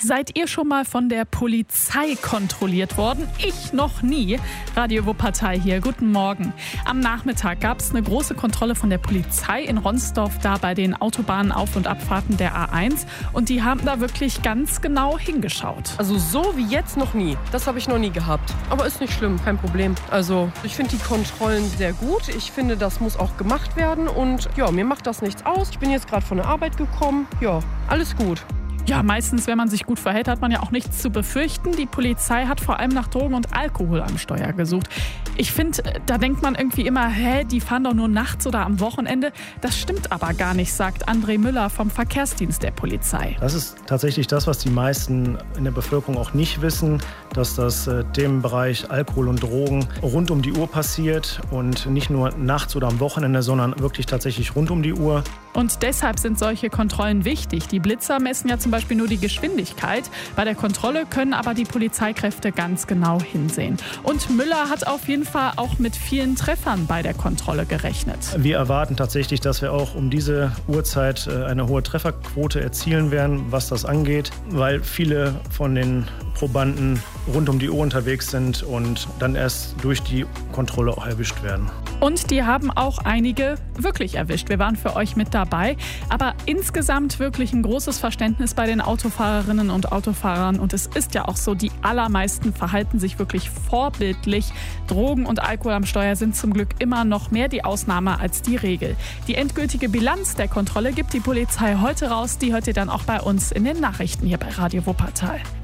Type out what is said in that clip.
Seid ihr schon mal von der Polizei kontrolliert worden? Ich noch nie. Radio Wuppertal hier, guten Morgen. Am Nachmittag gab es eine große Kontrolle von der Polizei in Ronsdorf, da bei den Autobahnauf- und Abfahrten der A1. Und die haben da wirklich ganz genau hingeschaut. Also so wie jetzt noch nie. Das habe ich noch nie gehabt. Aber ist nicht schlimm, kein Problem. Also ich finde die Kontrollen sehr gut. Ich finde, das muss auch gemacht werden. Und ja, mir macht das nichts aus. Ich bin jetzt gerade von der Arbeit gekommen. Ja, alles gut. Ja, meistens, wenn man sich gut verhält, hat man ja auch nichts zu befürchten. Die Polizei hat vor allem nach Drogen und Alkohol am Steuer gesucht. Ich finde, da denkt man irgendwie immer, die fahren doch nur nachts oder am Wochenende. Das stimmt aber gar nicht, sagt André Müller vom Verkehrsdienst der Polizei. Das ist tatsächlich das, was die meisten in der Bevölkerung auch nicht wissen, dass das Themenbereich Alkohol und Drogen rund um die Uhr passiert und nicht nur nachts oder am Wochenende, sondern wirklich tatsächlich rund um die Uhr. Und deshalb sind solche Kontrollen wichtig. Die Blitzer messen ja zum Beispiel nur die Geschwindigkeit. Bei der Kontrolle können aber die Polizeikräfte ganz genau hinsehen. Und Müller hat auf jeden Fall auch mit vielen Treffern bei der Kontrolle gerechnet. Wir erwarten tatsächlich, dass wir auch um diese Uhrzeit eine hohe Trefferquote erzielen werden, was das angeht, weil viele von den Probanden rund um die Uhr unterwegs sind und dann erst durch die Kontrolle auch erwischt werden. Und die haben auch einige wirklich erwischt. Wir waren für euch mit dabei. Aber insgesamt wirklich ein großes Verständnis bei den Autofahrerinnen und Autofahrern. Und es ist ja auch so, die allermeisten verhalten sich wirklich vorbildlich. Drogen und Alkohol am Steuer sind zum Glück immer noch mehr die Ausnahme als die Regel. Die endgültige Bilanz der Kontrolle gibt die Polizei heute raus. Die hört ihr dann auch bei uns in den Nachrichten hier bei Radio Wuppertal.